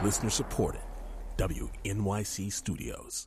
Listener supported. WNYC Studios.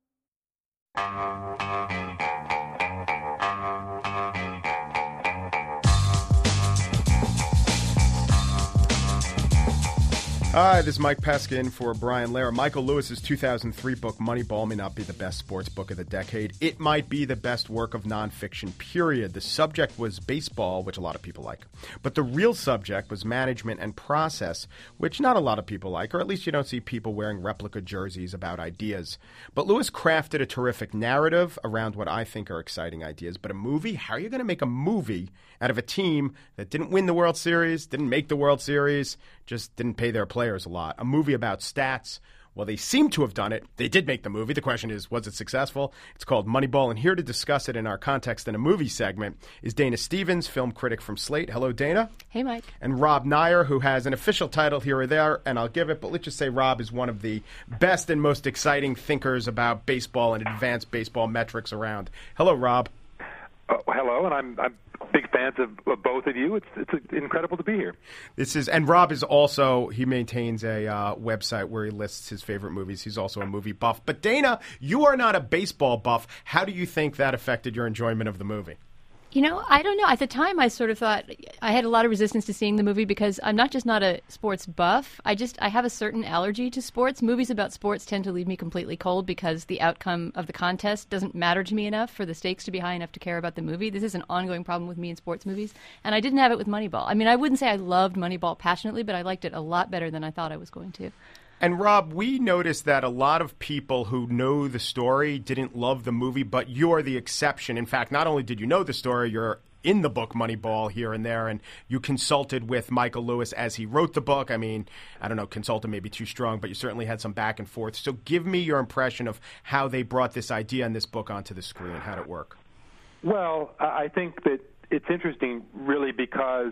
Hi, this is Mike Pesca in for Brian Lehrer. Michael Lewis's 2003 book, Moneyball, may not be the best sports book of the decade. It might be the best work of nonfiction, period. The subject was baseball, which a lot of people like. But the real subject was management and process, which not a lot of people like, or at least you don't see people wearing replica jerseys about ideas. But Lewis crafted a terrific narrative around what I think are exciting ideas. But a movie? How are you going to make a movie out of a team that didn't win the World Series, didn't make the World Series, just didn't pay their players a lot? A movie about stats. Well, they seem to have done it. They did make the movie. The question is, was it successful? It's called Moneyball, and here to discuss it in our Context in a Movie segment is Dana Stevens, film critic from Slate. Hello, Dana. Hey, Mike. And Rob Nyer, who has an official title here or there, and I'll give it, but let's just say Rob is one of the best and most exciting thinkers about baseball and advanced baseball metrics around. Hello, Rob. Hello, and I'm big fans of both of you. It's incredible to be here. And Rob is also, he maintains a website where he lists his favorite movies. He's also a movie buff. But Dana, you are not a baseball buff. How do you think that affected your enjoyment of the movie? You know, I don't know. At the time, I sort of thought I had a lot of resistance to seeing the movie because I'm not a sports buff. I have a certain allergy to sports. Movies about sports tend to leave me completely cold because the outcome of the contest doesn't matter to me enough for the stakes to be high enough to care about the movie. This is an ongoing problem with me in sports movies, and I didn't have it with Moneyball. I mean, I wouldn't say I loved Moneyball passionately, but I liked it a lot better than I thought I was going to. And Rob, we noticed that a lot of people who know the story didn't love the movie, but you're the exception. In fact, not only did you know the story, you're in the book Moneyball here and there, and you consulted with Michael Lewis as he wrote the book. I mean, I don't know, consulted may be too strong, but you certainly had some back and forth. So give me your impression of how they brought this idea in this book onto the screen. How did it work? Well, I think that it's interesting, really, because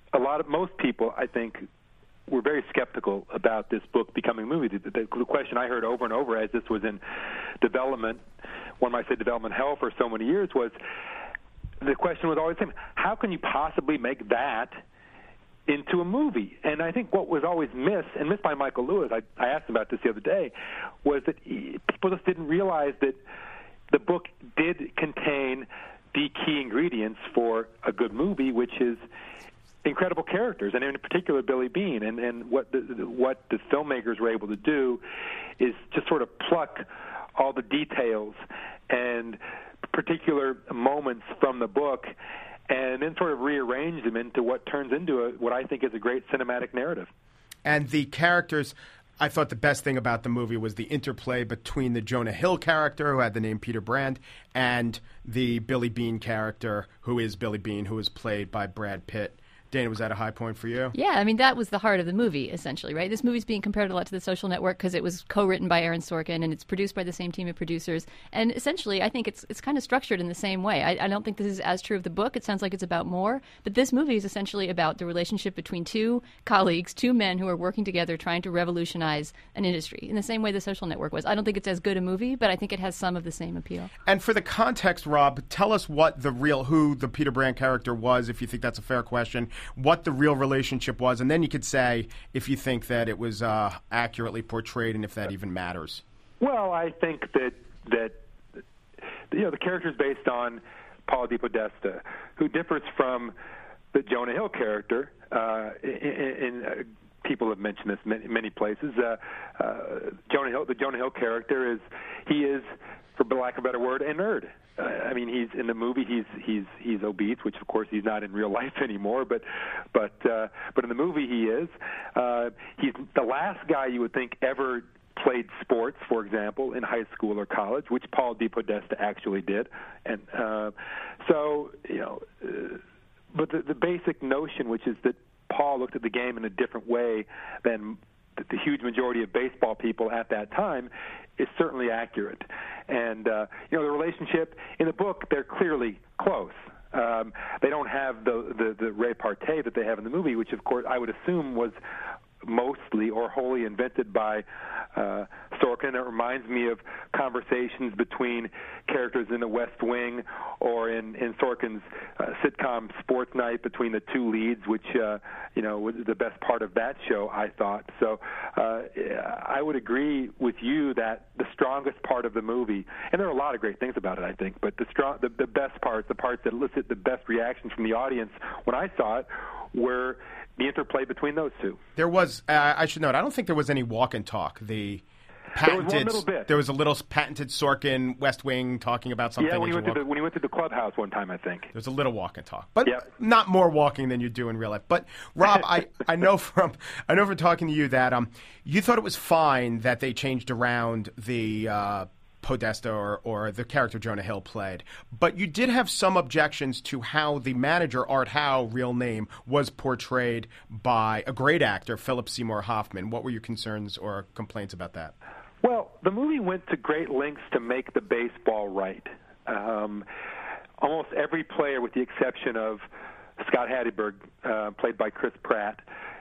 most people, I think, were very skeptical about this book becoming a movie. The question I heard over and over as this was in development, one might say development hell for so many years, was the question was always the same: how can you possibly make that into a movie? And I think what was always missed by Michael Lewis, I asked him about this the other day, was that people just didn't realize that the book did contain the key ingredients for a good movie, which is incredible characters, and in particular Billy Beane. And what the filmmakers were able to do is just sort of pluck all the details and particular moments from the book and then sort of rearrange them into what turns into what I think is a great cinematic narrative. And the characters, I thought the best thing about the movie was the interplay between the Jonah Hill character, who had the name Peter Brand, and the Billy Beane character, who is Billy Beane, who is played by Brad Pitt. Dana, was that a high point for you? Yeah, I mean, that was the heart of the movie, essentially, right? This movie's being compared a lot to The Social Network because it was co-written by Aaron Sorkin, and it's produced by the same team of producers. And essentially, I think it's kind of structured in the same way. I don't think this is as true of the book. It sounds like it's about more. But this movie is essentially about the relationship between two colleagues, two men who are working together trying to revolutionize an industry in the same way The Social Network was. I don't think it's as good a movie, but I think it has some of the same appeal. And for the context, Rob, tell us who the Peter Brand character was, if you think that's a fair question, what the real relationship was, and then you could say if you think that it was accurately portrayed and if that even matters. Well, I think that the character is based on Paul DePodesta, who differs from the Jonah Hill character. People have mentioned this in many places. The Jonah Hill character is, for lack of a better word, a nerd. I mean, he's in the movie. He's obese, which of course he's not in real life anymore. But in the movie he is. He's the last guy you would think ever played sports, for example, in high school or college, which Paul DePodesta actually did. And but the basic notion, which is that Paul looked at the game in a different way than the huge majority of baseball people at that time, is certainly accurate. And the relationship in the book, they're clearly close. They don't have the repartee that they have in the movie, which of course I would assume was mostly or wholly invented by Sorkin. It reminds me of conversations between characters in The West Wing or in Sorkin's sitcom Sports Night between the two leads, which was the best part of that show, I thought. So I would agree with you that the strongest part of the movie, and there are a lot of great things about it, I think, but the best parts, the parts that elicit the best reactions from the audience when I saw it, were the interplay between those two. There was, I should note, I don't think there was any walk and talk. There was one little bit. There was a little patented Sorkin West Wing talking about something. Yeah, when he went to the clubhouse one time, I think. There's a little walk and talk, but not more walking than you do in real life. But Rob, I know from talking to you that you thought it was fine that they changed around the Podesta or the character Jonah Hill played. But you did have some objections to how the manager, Art Howe, real name, was portrayed by a great actor, Philip Seymour Hoffman. What were your concerns or complaints about that? Well, the movie went to great lengths to make the baseball right. Almost every player, with the exception of Scott Hatteberg, played by Chris Pratt,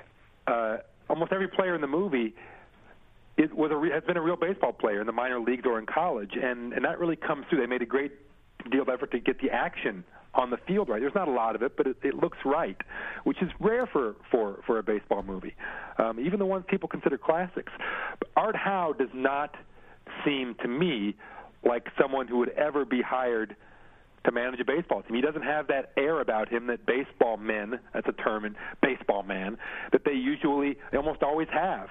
almost every player in the movie has been a real baseball player in the minor leagues or in college, and that really comes through. They made a great deal of effort to get the action on the field right. There's not a lot of it, but it looks right, which is rare for a baseball movie, even the ones people consider classics. But Art Howe does not seem to me like someone who would ever be hired to manage a baseball team. He doesn't have that air about him that baseball men, that's a term in baseball man, that they almost always have.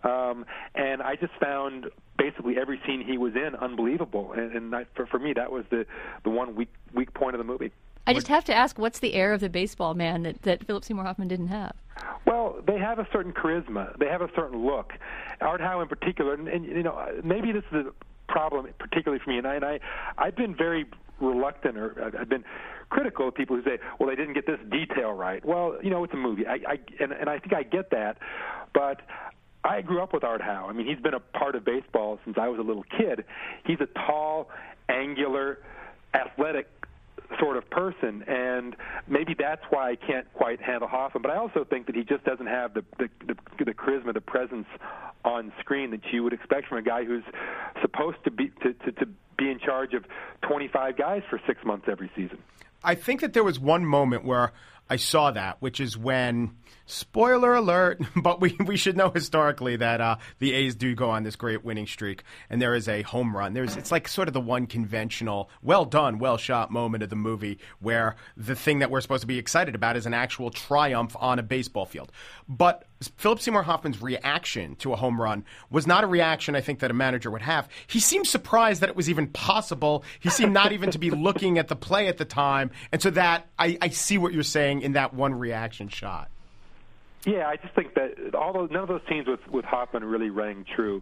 And I just found basically every scene he was in unbelievable. And for me, that was the one weak point of the movie. I just have to ask, what's the air of the baseball man that Philip Seymour Hoffman didn't have? Well, they have a certain charisma. They have a certain look. Art Howe in particular, and maybe this is a problem particularly for me, and I've been very reluctant, or I've been critical of people who say, well, they didn't get this detail right. Well, it's a movie, and I think I get that, but I grew up with Art Howe. I mean, he's been a part of baseball since I was a little kid. He's a tall, angular, athletic sort of person, and maybe that's why I can't quite handle Hoffman. But I also think that he just doesn't have the charisma, the presence on screen that you would expect from a guy who's supposed to be in charge of 25 guys for 6 months every season. I think that there was one moment where I saw that, which is when, spoiler alert, but we should know historically that the A's do go on this great winning streak, and there is a home run. It's like sort of the one conventional, well done, well shot moment of the movie where the thing that we're supposed to be excited about is an actual triumph on a baseball field. But Philip Seymour Hoffman's reaction to a home run was not a reaction I think that a manager would have. He seemed surprised that it was even possible. He seemed not even to be looking at the play at the time. And so that I see what you're saying in that one reaction shot. Yeah, I just think that none of those scenes with Hoffman really rang true.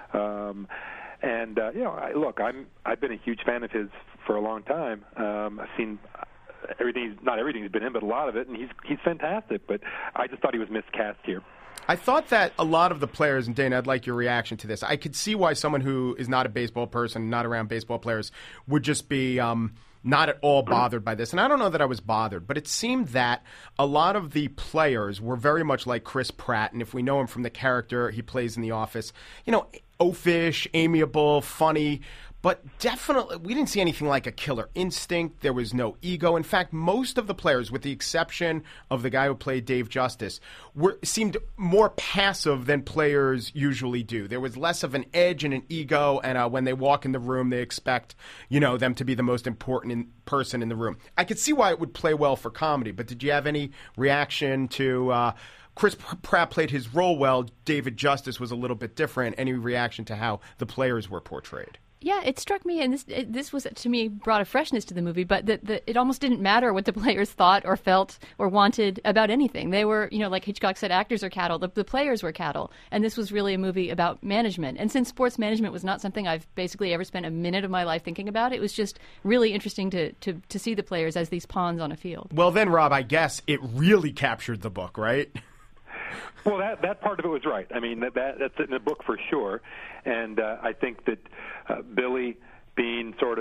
Look, I've been a huge fan of his for a long time. I've seen not everything he's been in, but a lot of it, and he's fantastic. But I just thought he was miscast here. I thought that a lot of the players, and Dana, I'd like your reaction to this. I could see why someone who is not a baseball person, not around baseball players, would just be not at all bothered by this. And I don't know that I was bothered, but it seemed that a lot of the players were very much like Chris Pratt. And if we know him from the character he plays in The Office, oafish, amiable, funny. But definitely, we didn't see anything like a killer instinct. There was no ego. In fact, most of the players, with the exception of the guy who played Dave Justice, seemed more passive than players usually do. There was less of an edge and an ego, and when they walk in the room, they expect, them to be the most important person in the room. I could see why it would play well for comedy, but did you have any reaction to Chris Pratt played his role well, David Justice was a little bit different. Any reaction to how the players were portrayed? Yeah, it struck me, and this was, to me, brought a freshness to the movie, but it almost didn't matter what the players thought or felt or wanted about anything. They were, like Hitchcock said, actors are cattle. The players were cattle, and this was really a movie about management. And since sports management was not something I've basically ever spent a minute of my life thinking about, it was just really interesting to see the players as these pawns on a field. Well, then, Rob, I guess it really captured the book, right? Well, that part of it was right. I mean, that's in the book for sure. And I think that Billy being sort of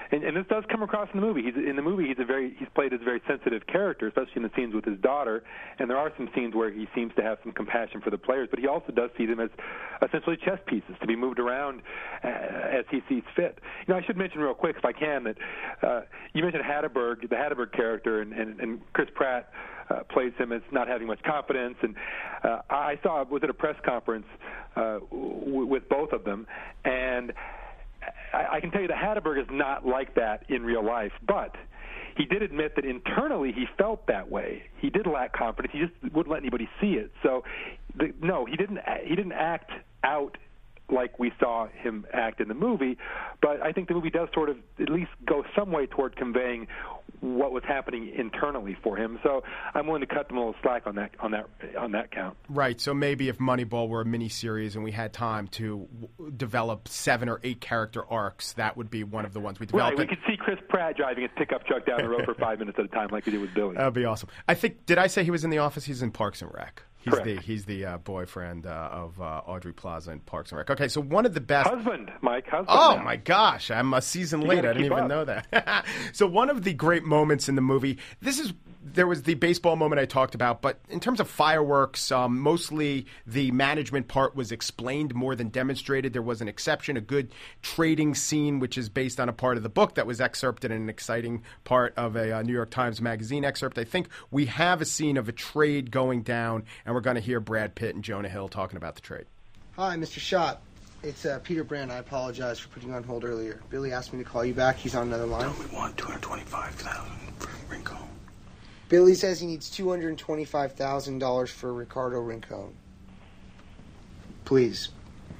and this does come across in the movie. He's played as a very sensitive character, especially in the scenes with his daughter. And there are some scenes where he seems to have some compassion for the players, but he also does see them as essentially chess pieces to be moved around as he sees fit. I should mention real quick, if I can, that you mentioned Hatterberg, the Hatterberg character, and Chris Pratt plays him as not having much confidence. And I was at a press conference with both of them, and I can tell you that Hatterberg is not like that in real life, but he did admit that internally he felt that way. He did lack confidence. He just wouldn't let anybody see it. So, no, he didn't act out like we saw him act in the movie, but I think the movie does sort of at least go some way toward conveying what was happening internally for him. So I'm willing to cut them a little slack on that count. Right. So maybe if Moneyball were a miniseries and we had time to develop 7 or 8 character arcs, that would be one of the ones we developed. Right. We could see Chris Pratt driving his pickup truck down the road for 5 minutes at a time, like we did with Billy. That would be awesome. Did I say he was in The Office? He's in Parks and Rec. He's the boyfriend of Audrey Plaza in Parks and Rec. Okay, so one of the best... Husband. Oh, my gosh. I'm a season late. I didn't even know that. So one of the great moments in the movie, there was the baseball moment I talked about, but in terms of fireworks, mostly the management part was explained more than demonstrated. There was an exception, a good trading scene, which is based on a part of the book that was excerpted in an exciting part of a New York Times Magazine excerpt. I think we have a scene of a trade going down, and we're going to hear Brad Pitt and Jonah Hill talking about the trade. Hi, Mr. Schott. It's Peter Brand. I apologize for putting you on hold earlier. Billy asked me to call you back. He's on another line. No, we want $225,000 for Rincon. Billy says he needs $225,000 for Ricardo Rincon. Please.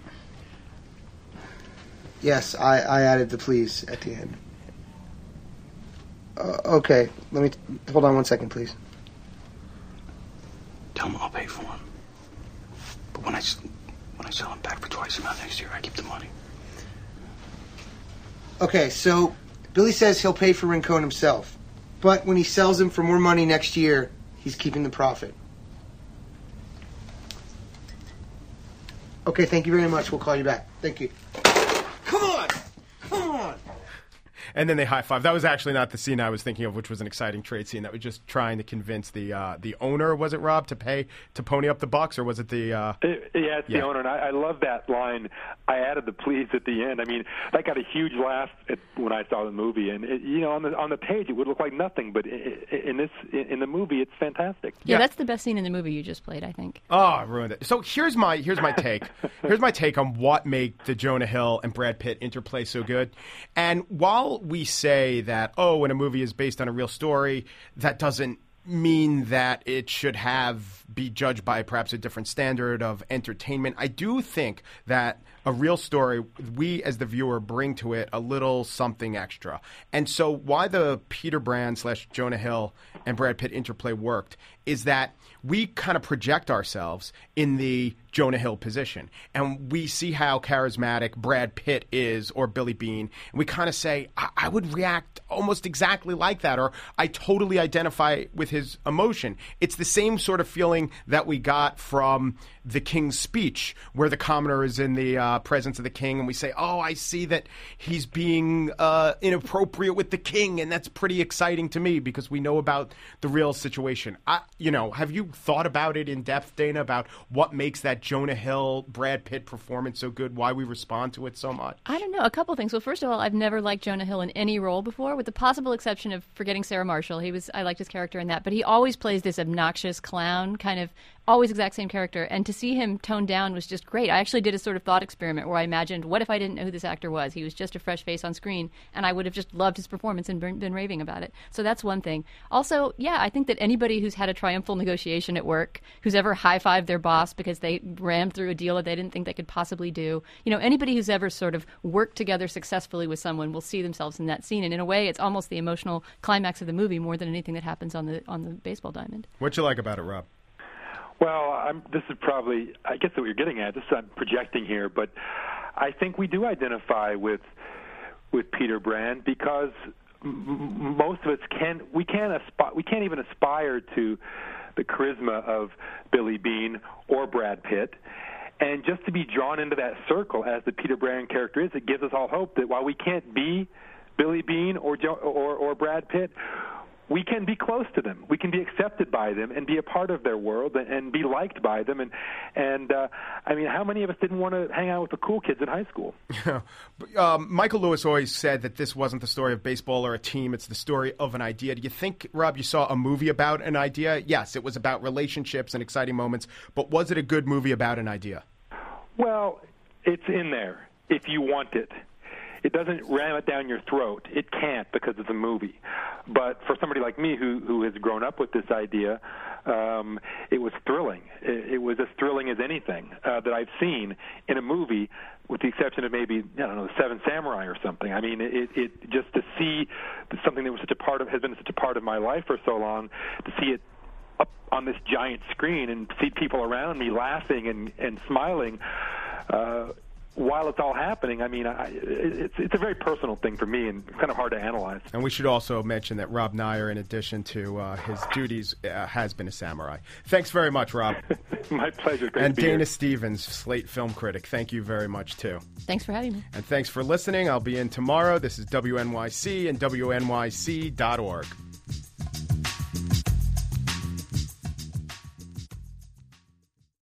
Yes, I added the please at the end. Okay, let me hold on one second, please. Tell him I'll pay for him. But when I sell him back for twice the amount next year, I keep the money. Okay, so Billy says he'll pay for Rincon himself. But when he sells him for more money next year, he's keeping the profit. Okay, thank you very much. We'll call you back. Thank you. Come on! Come on! And then they high-five. That was actually not the scene I was thinking of, which was an exciting trade scene. That was just trying to convince the owner, was it, Rob, to pony up the bucks, or was it the... It's the owner, and I love that line. I added the please at the end. I mean, that got a huge laugh when I saw the movie, and on the page it would look like nothing, but in the movie it's fantastic. Yeah, that's the best scene in the movie you just played, I think. Oh, I ruined it. So here's my take. Here's my take on what made the Jonah Hill and Brad Pitt interplay so good. And while we say that, when a movie is based on a real story, that doesn't mean that it should be judged by perhaps a different standard of entertainment. I do think that a real story, we as the viewer bring to it a little something extra. And so why the Peter Brand / Jonah Hill and Brad Pitt interplay worked is that we kind of project ourselves in the Jonah Hill position. And we see how charismatic Brad Pitt is, or Billy Beane, and we kind of say, I would react almost exactly like that, or I totally identify with his emotion. It's the same sort of feeling that we got from The King's Speech, where the commoner is in the presence of the king, and we say, I see that he's being inappropriate with the king, and that's pretty exciting to me because we know about the real situation. Have you thought about it in depth, Dana, about what makes that Jonah Hill, Brad Pitt performance so good, why we respond to it so much? I don't know. A couple things. Well, first of all, I've never liked Jonah Hill in any role before, with the possible exception of Forgetting Sarah Marshall. I liked his character in that, but he always plays this obnoxious clown, kind of always exact same character. And to see him toned down was just great. I actually did a sort of thought experiment where I imagined, what if I didn't know who this actor was? He was just a fresh face on screen, and I would have just loved his performance and been raving about it. So that's one thing. Also, I think that anybody who's had a triumphal negotiation at work, who's ever high-fived their boss because they rammed through a deal that they didn't think they could possibly do, anybody who's ever sort of worked together successfully with someone will see themselves in that scene. And in a way, it's almost the emotional climax of the movie more than anything that happens on the baseball diamond. What you like about it, Rob? Well, this is probably, I guess what you're getting at. I'm projecting here, but I think we do identify with Peter Brand because most of us we can't even aspire to the charisma of Billy Beane or Brad Pitt. And just to be drawn into that circle as the Peter Brand character is, it gives us all hope that while we can't be Billy Beane or Brad Pitt, we can be close to them. We can be accepted by them and be a part of their world and be liked by them. And I mean, how many of us didn't want to hang out with the cool kids in high school? Michael Lewis always said that this wasn't the story of baseball or a team. It's the story of an idea. Do you think, Rob, you saw a movie about an idea? Yes, it was about relationships and exciting moments. But was it a good movie about an idea? Well, it's in there if you want it. It doesn't ram it down your throat. It can't because it's a movie. But for somebody like me who has grown up with this idea, it was thrilling. It was as thrilling as anything that I've seen in a movie, with the exception of maybe, I don't know, The Seven Samurai or something. I mean, it just to see something that was has been such a part of my life for so long, to see it up on this giant screen and see people around me laughing and smiling, while it's all happening. I mean, it's a very personal thing for me and kind of hard to analyze. And we should also mention that Rob Neyer, in addition to his duties, has been a samurai. Thanks very much, Rob. My pleasure. Great and to be Dana here. Stevens, Slate film critic, thank you very much, too. Thanks for having me. And thanks for listening. I'll be in tomorrow. This is WNYC and WNYC.org.